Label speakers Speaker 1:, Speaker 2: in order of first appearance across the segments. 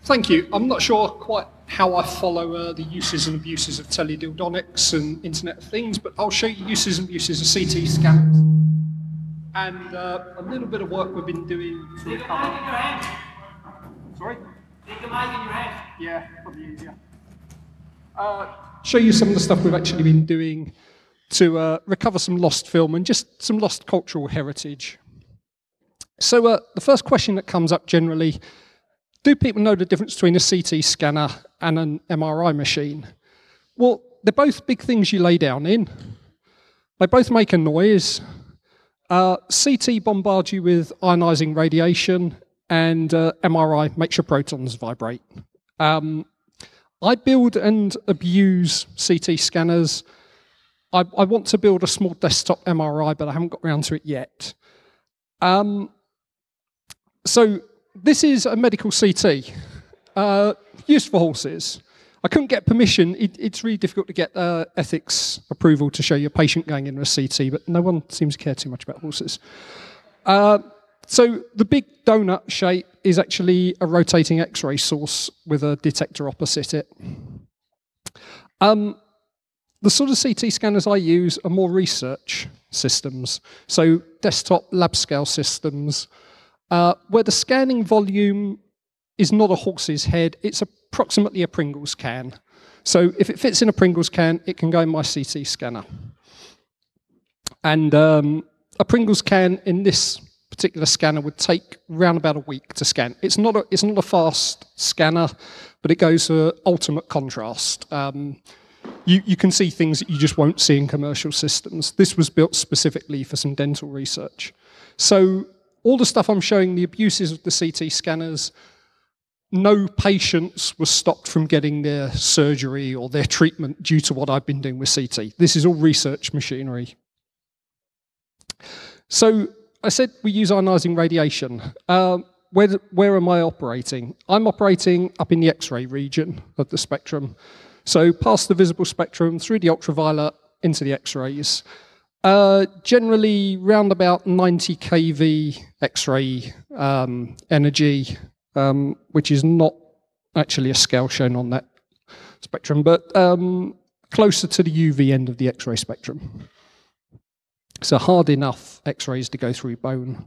Speaker 1: Thank you. I'm not sure quite how I follow the uses and abuses of teledildonics and Internet of Things, but I'll show you uses and abuses of CT scanners and a little bit of work we've been doing to recover.
Speaker 2: Take the mic in your hand.
Speaker 1: Sorry?
Speaker 2: Take the mic in your hand.
Speaker 1: Yeah, probably easier. Show you some of the stuff we've actually been doing to recover some lost film and just some lost cultural heritage. So the first question that comes up generally, do people know the difference between a CT scanner and an MRI machine? Well, they're both big things you lay down in. They both make a noise. CT bombards you with ionizing radiation, and MRI makes your protons vibrate. I build and abuse CT scanners. I want to build a small desktop MRI, but I haven't got around to it yet. So this is a medical CT, used for horses. I couldn't get permission. It's really difficult to get ethics approval to show your patient going into a CT, but no one seems to care too much about horses. So the big donut shape is actually a rotating X-ray source with a detector opposite it. The sort of CT scanners I use are more research systems, so desktop lab scale systems, where the scanning volume is not a horse's head, it's approximately a Pringles can. So if it fits in a Pringles can, it can go in my CT scanner. And a Pringles can in this particular scanner would take around about a week to scan. It's not a fast scanner, but it goes for ultimate contrast. You can see things that you just won't see in commercial systems. This was built specifically for some dental research. So all the stuff I'm showing, the abuses of the CT scanners, no patients were stopped from getting their surgery or their treatment due to what I've been doing with CT. This is all research machinery. So I said we use ionizing radiation. Where am I operating? I'm operating up in the X-ray region of the spectrum. So past the visible spectrum, through the ultraviolet, into the X-rays. Generally, round about 90 kV X-ray energy, which is not actually a scale shown on that spectrum, but closer to the UV end of the X-ray spectrum. So hard enough X-rays to go through bone.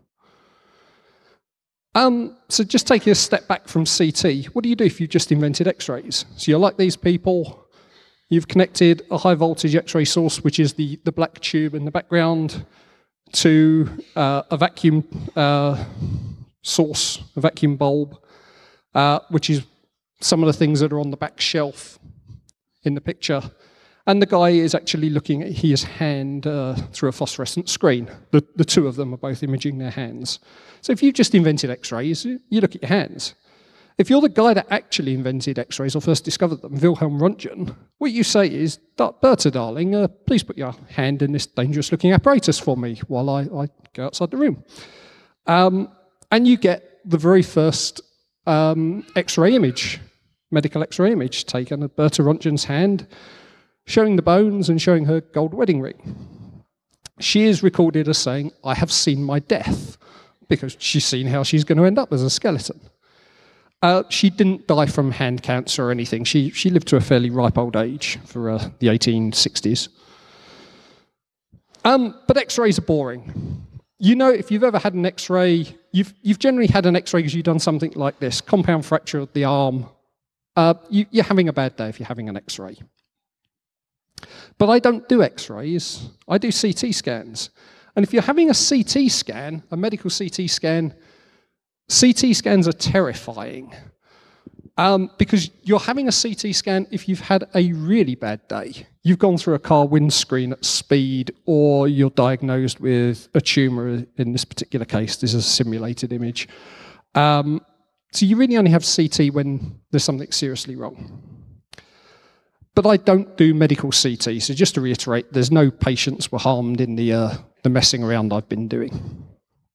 Speaker 1: So just taking a step back from CT, what do you do if you've just invented X-rays? So you're like these people, you've connected a high voltage X-ray source, which is the black tube in the background, to a vacuum source, a vacuum bulb, which is some of the things that are on the back shelf in the picture. And the guy is actually looking at his hand through a phosphorescent screen. The two of them are both imaging their hands. So if you've just invented X-rays, you look at your hands. If you're the guy that actually invented X-rays or first discovered them, Wilhelm Röntgen, what you say is, Bertha, darling, please put your hand in this dangerous-looking apparatus for me while I go outside the room. And you get the very first X-ray image, medical X-ray image taken of Bertha Röntgen's hand, showing the bones and showing her gold wedding ring. She is recorded as saying, I have seen my death, because she's seen how she's going to end up as a skeleton. She didn't die from hand cancer or anything. She lived to a fairly ripe old age for the 1860s. But X-rays are boring. You know, if you've ever had an X-ray, you've generally had an X-ray because you've done something like this, compound fracture of the arm. You're having a bad day if you're having an X-ray. But I don't do X-rays, I do CT scans. And if you're having a CT scan, a medical CT scan, CT scans are terrifying. Because you're having a CT scan if you've had a really bad day. You've gone through a car windscreen at speed, or you're diagnosed with a tumour. In this particular case, this is a simulated image. So you really only have CT when there's something seriously wrong. But I don't do medical CT, so just to reiterate, there's no patients were harmed in the messing around I've been doing.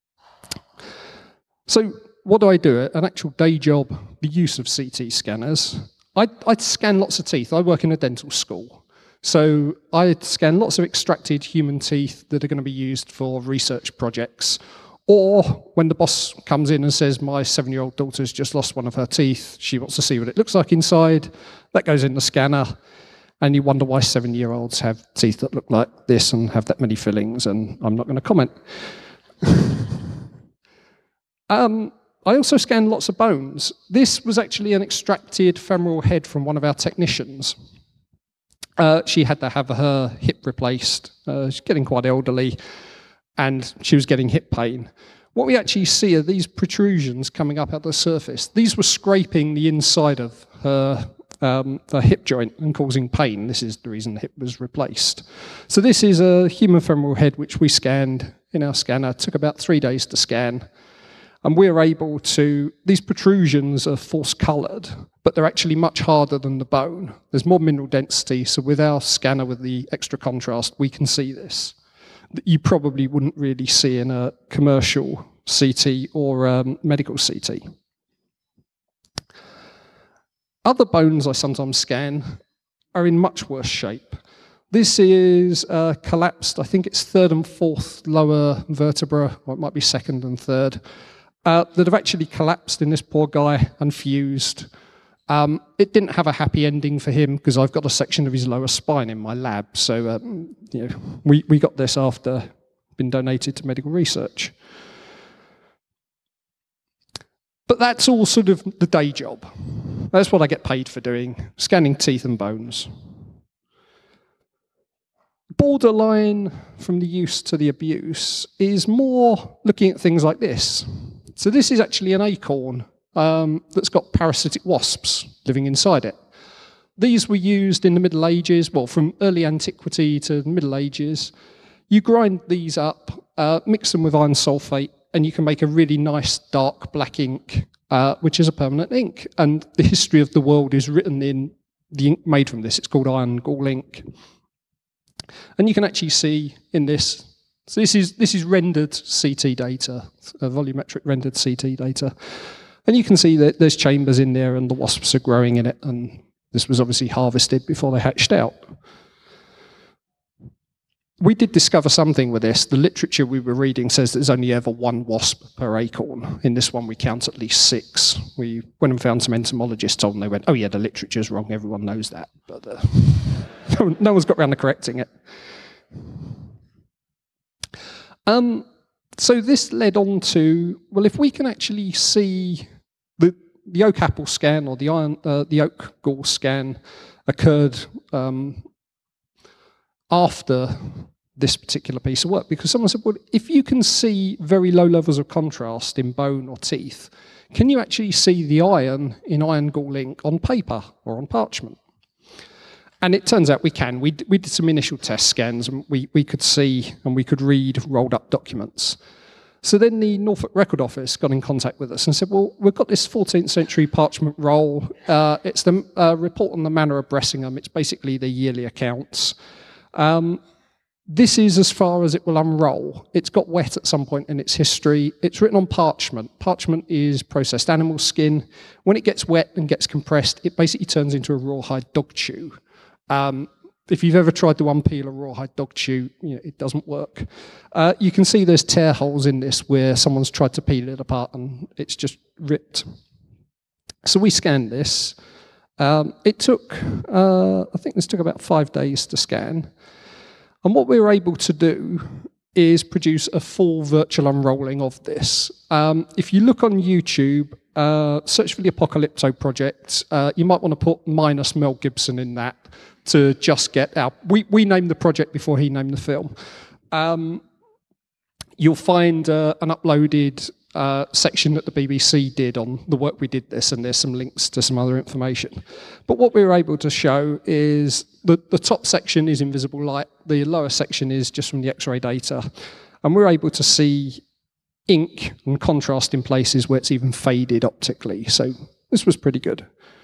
Speaker 1: So what do I do? An actual day job, the use of CT scanners. I scan lots of teeth. I work in a dental school. So I scan lots of extracted human teeth that are going to be used for research projects Or when the boss comes in and says, my 7-year-old daughter's just lost one of her teeth, she wants to see what it looks like inside, that goes in the scanner, and you wonder why 7-year-olds have teeth that look like this and have that many fillings, and I'm not going to comment. I also scanned lots of bones. This was actually an extracted femoral head from one of our technicians. She had to have her hip replaced. She's getting quite elderly, and she was getting hip pain. What we actually see are these protrusions coming up at the surface. These were scraping the inside of her hip joint and causing pain. This is the reason the hip was replaced. So this is a human femoral head which we scanned in our scanner. It took about 3 days to scan. And we're able to, these protrusions are false coloured, but they're actually much harder than the bone. There's more mineral density, so with our scanner with the extra contrast, we can see this. That you probably wouldn't really see in a commercial CT or medical CT. Other bones I sometimes scan are in much worse shape. This is collapsed, I think it's 3rd and 4th lower vertebra, or it might be 2nd and 3rd. That have actually collapsed in this poor guy and fused. It didn't have a happy ending for him because I've got a section of his lower spine in my lab. So you know, we got this after been donated to medical research. But that's all sort of the day job. That's what I get paid for doing, scanning teeth and bones. Borderline from the use to the abuse is more looking at things like this. So this is actually an acorn that's got parasitic wasps living inside it. These were used in the Middle Ages, well, from early antiquity to the Middle Ages. You grind these up, mix them with iron sulfate, and you can make a really nice dark black ink, which is a permanent ink. And the history of the world is written in the ink made from this. It's called iron gall ink. And you can actually see in this, so this is rendered CT data, volumetric rendered CT data. And you can see that there's chambers in there and the wasps are growing in it, and this was obviously harvested before they hatched out. We did discover something with this. The literature we were reading says there's only ever 1 wasp per acorn. In this one, we count at least 6. We went and found some entomologists, told them, they went, oh yeah, the literature's wrong, everyone knows that. But no one's got around to correcting it. So this led on to, well, if we can actually see the oak apple scan or the oak gall scan occurred after this particular piece of work, because someone said, well, if you can see very low levels of contrast in bone or teeth, can you actually see the iron in iron gall ink on paper or on parchment? And it turns out we can. We did some initial test scans, and we could see and we could read rolled up documents. So then the Norfolk Record Office got in contact with us and said, well, we've got this 14th century parchment roll. It's the report on the manor of Bressingham. It's basically the yearly accounts. This is as far as it will unroll. It's got wet at some point in its history. It's written on parchment. Parchment is processed animal skin. When it gets wet and gets compressed, it basically turns into a rawhide dog chew. If you've ever tried to unpeel a rawhide dog chew, it doesn't work. You can see there's tear holes in this where someone's tried to peel it apart and it's just ripped. So we scanned this. It took, I think this took about 5 days to scan. And what we were able to do is produce a full virtual unrolling of this. If you look on YouTube, search for the Apocalypto Project, you might want to put minus Mel Gibson in that to just get our... We named the project before he named the film. You'll find an uploaded section that the BBC did on the work we did this, and there's some links to some other information. But what we were able to show is that the top section is invisible light, the lower section is just from the X-ray data, and we're able to see ink and contrast in places where it's even faded optically. So this was pretty good.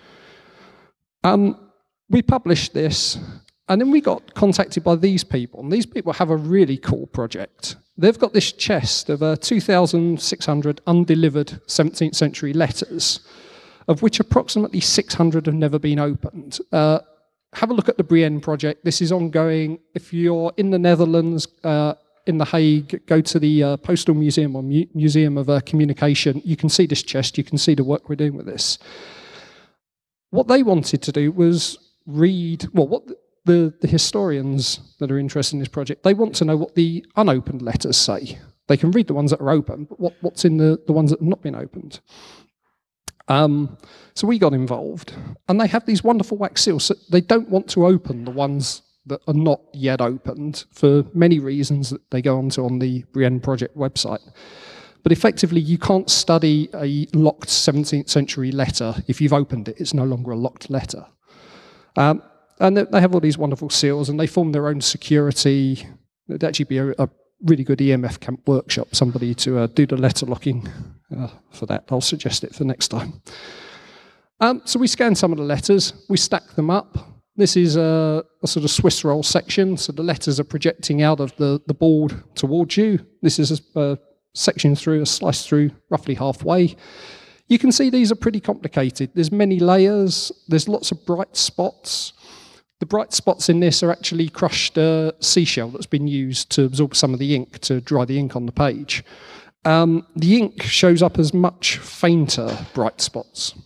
Speaker 1: We published this, and then we got contacted by these people, and these people have a really cool project. They've got this chest of 2,600 undelivered 17th century letters, of which approximately 600 have never been opened. Have a look at the Brienne project. This is ongoing. If you're in the Netherlands, in The Hague, go to the Postal Museum or Museum of Communication, you can see this chest, you can see the work we're doing with this. What they wanted to do was read, well, what the historians that are interested in this project, they want to know what the unopened letters say. They can read the ones that are open, but what's in the ones that have not been opened. So we got involved, and they have these wonderful wax seals. So they don't want to open the ones that are not yet opened for many reasons that they go onto on the Brienne Project website. But effectively, you can't study a locked 17th century letter. If you've opened it, it's no longer a locked letter. And they have all these wonderful seals, and they form their own security. It'd actually be a really good EMF camp workshop, somebody to do the letter locking for that. I'll suggest it for next time. So we scanned some of the letters, we stacked them up. This is a sort of Swiss roll section, so the letters are projecting out of the board towards you. This is a section through, a slice through, roughly halfway. You can see these are pretty complicated. There's many layers, there's lots of bright spots. The bright spots in this are actually crushed seashell that's been used to absorb some of the ink, to dry the ink on the page. The ink shows up as much fainter bright spots.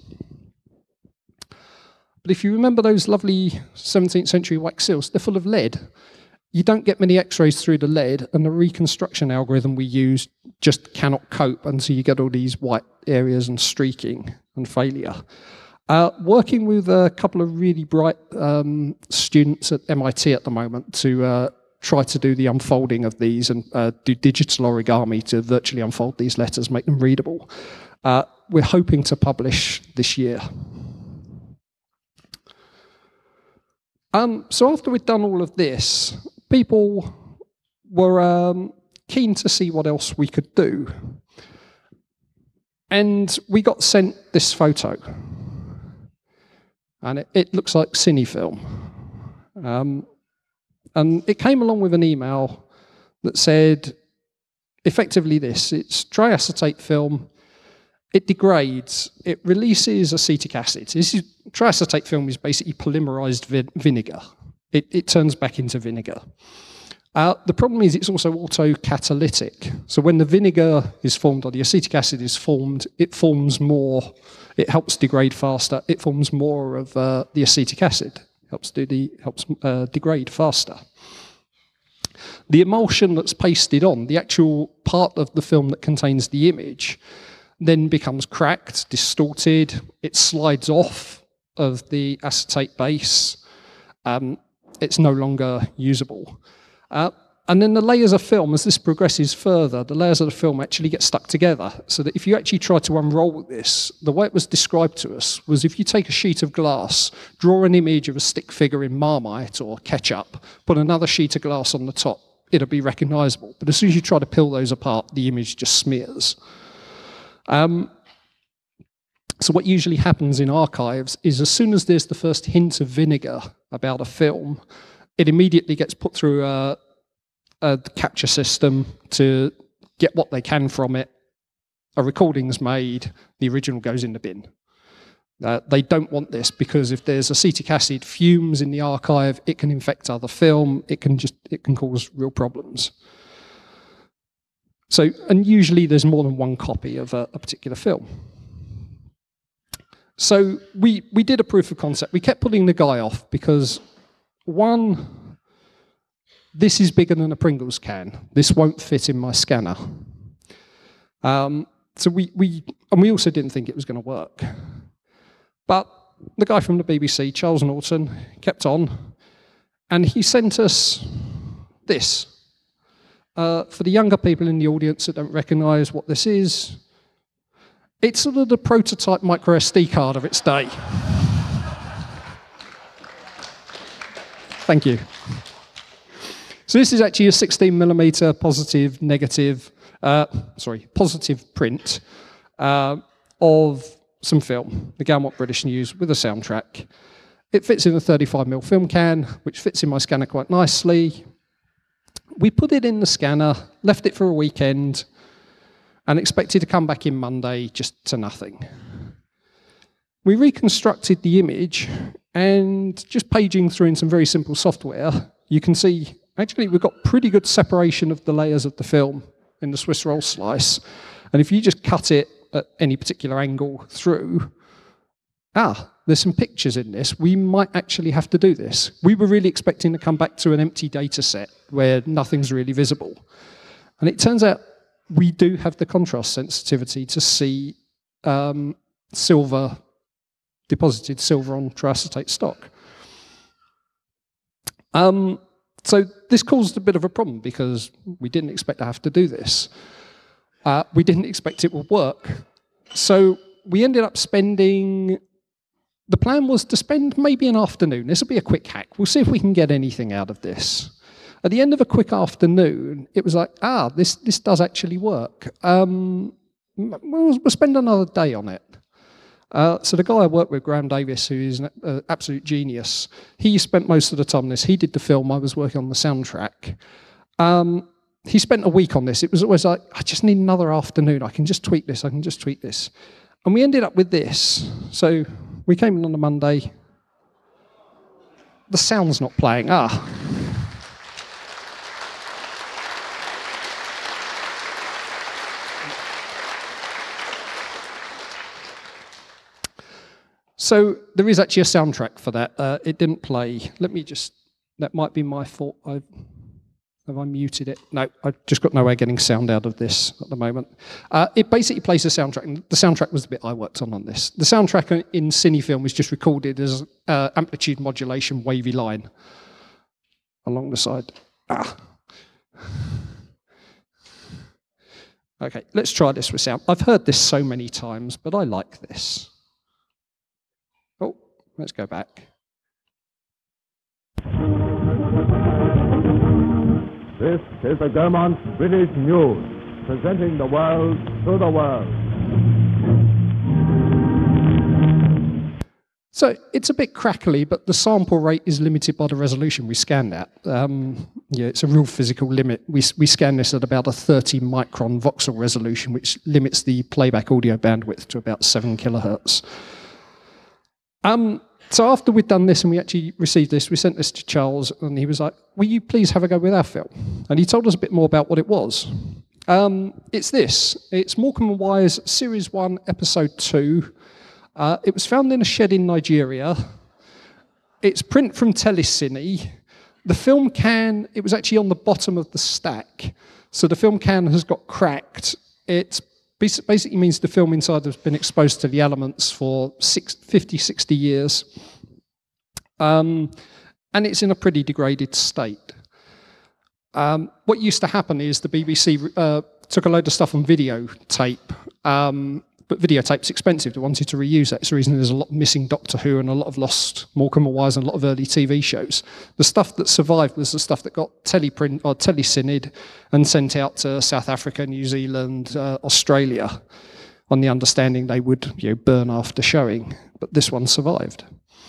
Speaker 1: But if you remember those lovely 17th century wax seals, they're full of lead. You don't get many x-rays through the lead, and the reconstruction algorithm we use just cannot cope, and so you get all these white areas and streaking and failure. Working with a couple of really bright students at MIT at the moment to try to do the unfolding of these and do digital origami to virtually unfold these letters, make them readable. We're hoping to publish this year. So after we'd done all of this, people were keen to see what else we could do. And we got sent this photo. And it looks like cinefilm. And it came along with an email that said, effectively this, it's triacetate film, it degrades, it releases acetic acid. Triacetate film is basically polymerized vinegar. It turns back into vinegar. The problem is it's also autocatalytic. So when the vinegar is formed or the acetic acid is formed, it forms more, it helps degrade faster, it forms more of the acetic acid, helps degrade faster. The emulsion that's pasted on, the actual part of the film that contains the image, then becomes cracked, distorted, it slides off of the acetate base, it's no longer usable. And then the layers of film, as this progresses further, the layers of the film actually get stuck together, so that if you actually try to unroll this, the way it was described to us was if you take a sheet of glass, draw an image of a stick figure in Marmite or ketchup, put another sheet of glass on the top, it'll be recognisable. But as soon as you try to peel those apart, the image just smears. So what usually happens in archives is as soon as there's the first hint of vinegar about a film, it immediately gets put through a capture system to get what they can from it. A recording's made, the original goes in the bin. They don't want this because if there's acetic acid fumes in the archive, it can infect other film, it can cause real problems. So, and usually there's more than one copy of a particular film. So we did a proof of concept. We kept putting the guy off because, one, this is bigger than a Pringles can. This won't fit in my scanner. So we also didn't think it was going to work. But the guy from the BBC, Charles Norton, kept on, and he sent us this. For the younger people in the audience that don't recognise what this is, it's sort of the prototype micro SD card of its day. Thank you. So this is actually a 16mm positive print of some film, the Gaumont British News with a soundtrack. It fits in a 35mm film can, which fits in my scanner quite nicely. We put it in the scanner, left it for a weekend, and expected to come back in Monday just to nothing. We reconstructed the image, and just paging through in some very simple software, you can see actually we've got pretty good separation of the layers of the film in the Swiss roll slice. And if you just cut it at any particular angle through, there's some pictures in this. We might actually have to do this. We were really expecting to come back to an empty data set where nothing's really visible. And it turns out we do have the contrast sensitivity to see deposited silver on triacetate stock. So this caused a bit of a problem because we didn't expect to have to do this. We didn't expect it would work. So we ended up spending... The plan was to spend maybe an afternoon. This will be a quick hack. We'll see if we can get anything out of this. At the end of a quick afternoon, it was like, this does actually work. We'll spend another day on it. So the guy I work with, Graham Davis, who is an absolute genius, he spent most of the time on this. He did the film. I was working on the soundtrack. He spent a week on this. It was always like, I just need another afternoon. I can just tweak this. I can just tweak this. And we ended up with this. So we came in on a Monday. The sound's not playing. So there is actually a soundtrack for that. It didn't play. Let me just, that might be my fault. Have I muted it? No, I've just got no way of getting sound out of this at the moment. It basically plays the soundtrack, and the soundtrack was the bit I worked on this. The soundtrack in Cinefilm is just recorded as amplitude modulation wavy line along the side. Okay, let's try this with sound. I've heard this so many times, but I like this. Oh, let's go back.
Speaker 3: This is the Gaumont British News, presenting the world to the world.
Speaker 1: So it's a bit crackly, but the sample rate is limited by the resolution we scan at. It's a real physical limit. We scan this at about a 30 micron voxel resolution, which limits the playback audio bandwidth to about 7 kilohertz. So after we'd done this and we actually received this, we sent this to Charles, and he was like, will you please have a go with our film? And he told us a bit more about what it was. It's this. It's Morecambe and Wise Series 1, Episode 2. It was found in a shed in Nigeria. It's print from Telecine. The film can, it was actually on the bottom of the stack. So the film can has got cracked. It basically means the film inside has been exposed to the elements for 50, 60 years. And it's in a pretty degraded state. What used to happen is the BBC took a load of stuff on videotape, but videotape's expensive. They wanted to reuse that. It's the reason there's a lot of missing Doctor Who and a lot of lost Morecambe and Wise and a lot of early TV shows. The stuff that survived was the stuff that got teleprint or telecined and sent out to South Africa, New Zealand, Australia, on the understanding they would burn after showing. But this one survived.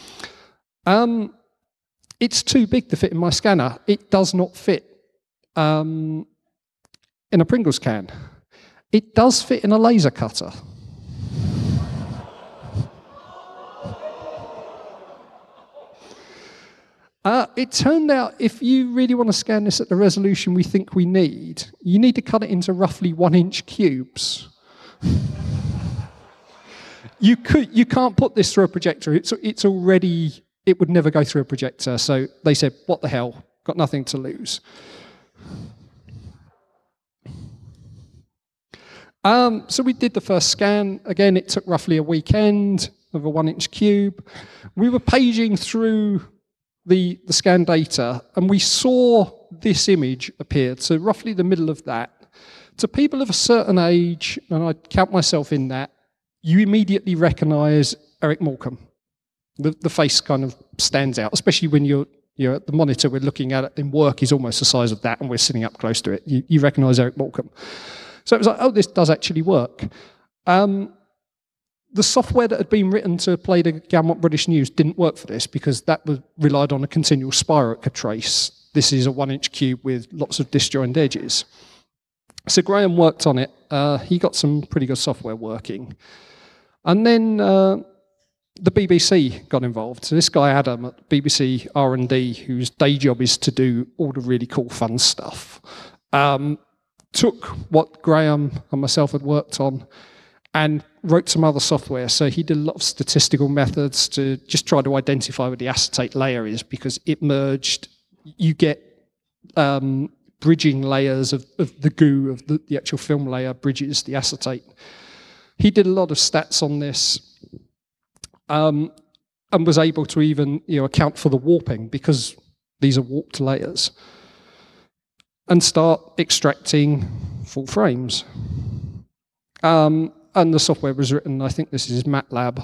Speaker 1: It's too big to fit in my scanner. It does not fit in a Pringles can. It does fit in a laser cutter. It turned out if you really want to scan this at the resolution we think we need, you need to cut it into roughly 1-inch cubes. You can't put this through a projector. It's already, it would never go through a projector. So they said, what the hell, got nothing to lose. So we did the first scan. Again, it took roughly a weekend of a 1-inch cube. We were paging through the scan data, and we saw this image appear, so roughly the middle of that. To people of a certain age, and I count myself in that, you immediately recognise Eric Morecambe. The face kind of stands out, especially when you're at the monitor we're looking at it in work is almost the size of that, and we're sitting up close to it. You recognise Eric Morecambe. So it was like, oh, this does actually work. The software that had been written to play the Gaumont British News didn't work for this because that relied on a continual spiral it could trace. This is a 1-inch cube with lots of disjoint edges. So Graham worked on it. He got some pretty good software working. And then the BBC got involved. So this guy Adam at BBC R&D, whose day job is to do all the really cool fun stuff, took what Graham and myself had worked on and wrote some other software. So he did a lot of statistical methods to just try to identify where the acetate layer is, because it merged. You get bridging layers of the goo of the actual film layer bridges the acetate. He did a lot of stats on this, and was able to even account for the warping, because these are warped layers, and start extracting full frames. And the software was written, I think this is MATLAB,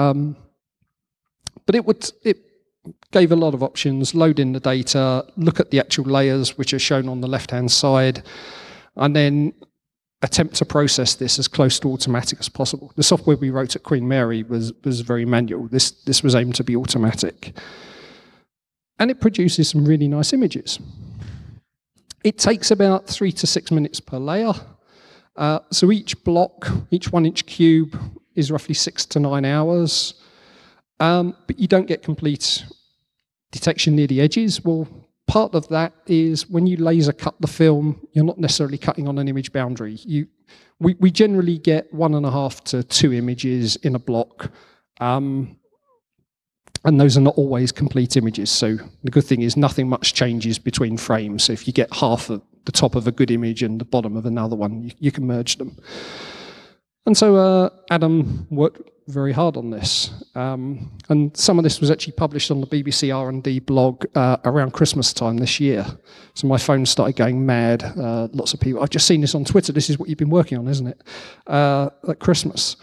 Speaker 1: but it gave a lot of options: load in the data, look at the actual layers which are shown on the left-hand side, and then attempt to process this as close to automatic as possible. The software we wrote at Queen Mary was very manual. This was aimed to be automatic. And it produces some really nice images. It takes about 3 to 6 minutes per layer. So each block, each 1-inch cube, is roughly 6 to 9 hours. But you don't get complete detection near the edges. Well, part of that is when you laser cut the film, you're not necessarily cutting on an image boundary. We generally get 1.5 to 2 images in a block, and those are not always complete images. So the good thing is nothing much changes between frames. So if you get half of the top of a good image and the bottom of another one, you can merge them. And so Adam worked very hard on this. And some of this was actually published on the BBC R&D blog around Christmas time this year. So my phone started going mad. Lots of people, I've just seen this on Twitter. This is what you've been working on, isn't it? At Christmas.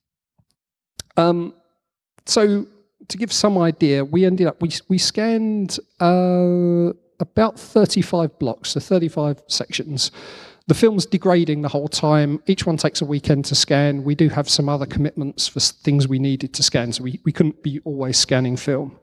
Speaker 1: So to give some idea, we ended up, we scanned about 35 blocks, so 35 sections. The film's degrading the whole time. Each one takes a weekend to scan. We do have some other commitments for things we needed to scan, so we couldn't be always scanning film.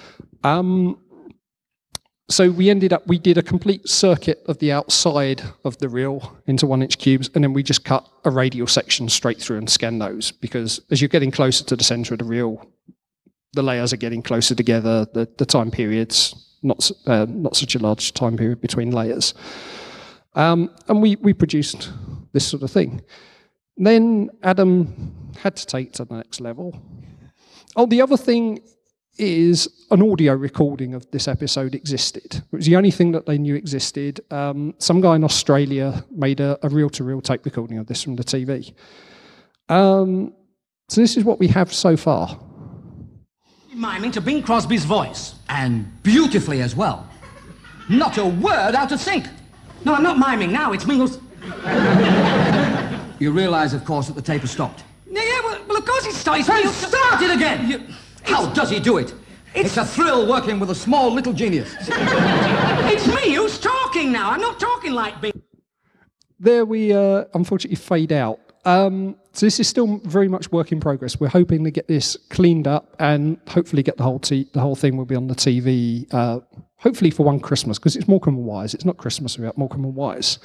Speaker 1: So we did a complete circuit of the outside of the reel into 1-inch cubes, and then we just cut a radial section straight through and scanned those, because as you're getting closer to the center of the reel, the layers are getting closer together, the time period's not such a large time period between layers. And we produced this sort of thing. Then Adam had to take it to the next level. Oh, the other thing is an audio recording of this episode existed. It was the only thing that they knew existed. Some guy in Australia made a reel-to-reel tape recording of this from the TV. So this is what we have so far.
Speaker 2: Miming to Bing Crosby's voice.
Speaker 4: And beautifully as well. Not a word out of sync.
Speaker 2: No, I'm not miming now, it's Mingles.
Speaker 4: You realise, of course, that the tape has stopped.
Speaker 2: Yeah, well, of course it started.
Speaker 4: Start it again! How does he do it? It's a thrill working with a small little genius.
Speaker 2: It's me who's talking now. I'm not talking like Bing.
Speaker 1: There we unfortunately fade out. So this is still very much work in progress. We're hoping to get this cleaned up and hopefully get the whole thing will be on the TV, hopefully for one Christmas, because it's Morecambe and Wise. It's not Christmas without Morecambe and Wise.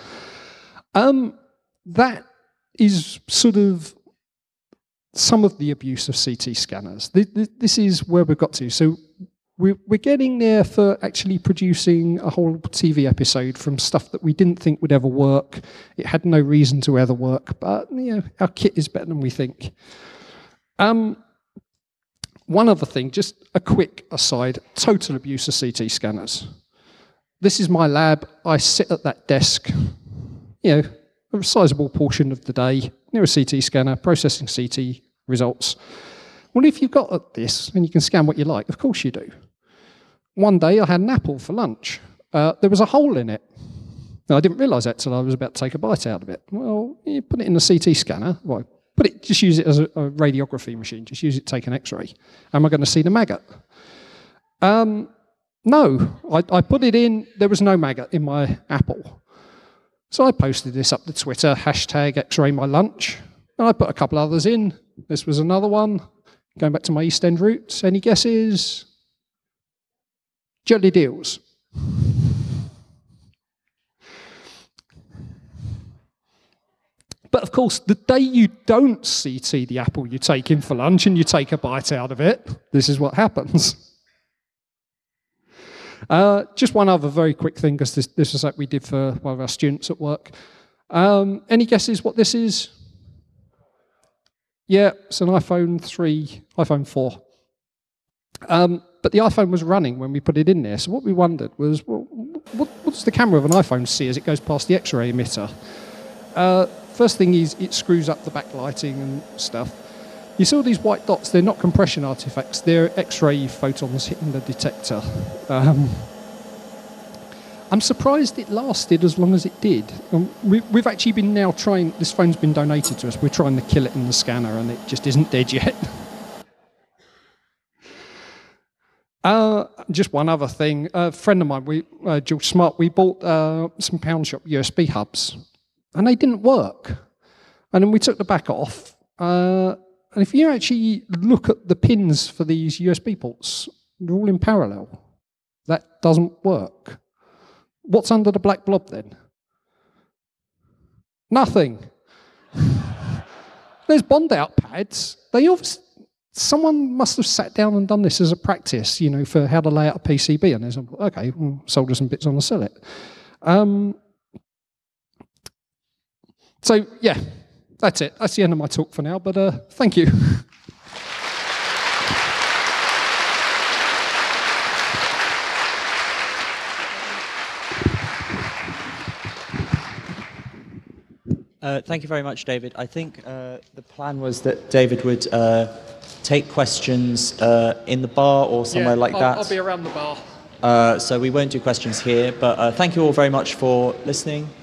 Speaker 1: That is sort of some of the abuse of CT scanners. This is where we've got to. So we're getting there for actually producing a whole TV episode from stuff that we didn't think would ever work. It had no reason to ever work, but our kit is better than we think. One other thing, just a quick aside, total abuse of CT scanners. This is my lab. I sit at that desk, a sizable portion of the day near a CT scanner, processing CT results. Well, if you've got this and you can scan what you like, of course you do. One day I had an apple for lunch. There was a hole in it. Now, I didn't realise that till I was about to take a bite out of it. Well, you put it in a CT scanner. Well, just use it as a radiography machine. Just use it to take an X-ray. Am I going to see the maggot? No. I put it in. There was no maggot in my apple. So I posted this up to Twitter, hashtag X-ray my lunch. And I put a couple others in. This was another one. Going back to my East End roots. Any guesses? Jelly deals. But of course, the day you don't CT the apple you take in for lunch and you take a bite out of it, this is what happens. Just one other very quick thing, because this was what we did for one of our students at work. Any guesses what this is? Yeah, it's an iPhone 3, iPhone 4. But the iPhone was running when we put it in there. So what we wondered was, well, what does the camera of an iPhone see as it goes past the X-ray emitter? First thing is it screws up the backlighting and stuff. You see all these white dots, they're not compression artifacts, they're X-ray photons hitting the detector. I'm surprised it lasted as long as it did. We've actually been now trying, this phone's been donated to us, we're trying to kill it in the scanner and it just isn't dead yet. Just one other thing, a friend of mine, George Smart, we bought some pound shop USB hubs and they didn't work. And then we took the back off. And if you actually look at the pins for these USB ports, they're all in parallel. That doesn't work. What's under the black blob then? Nothing. There's bond-out pads. Someone must have sat down and done this as a practice, for how to lay out a PCB. And there's, okay, we'll solder some bits on and sell it. So, yeah, that's it. That's the end of my talk for now, but thank you.
Speaker 5: Thank you very much, David. I think the plan was that David would take questions in the bar or somewhere like that.
Speaker 1: I'll be around the bar.
Speaker 5: So we won't do questions here, but thank you all very much for listening.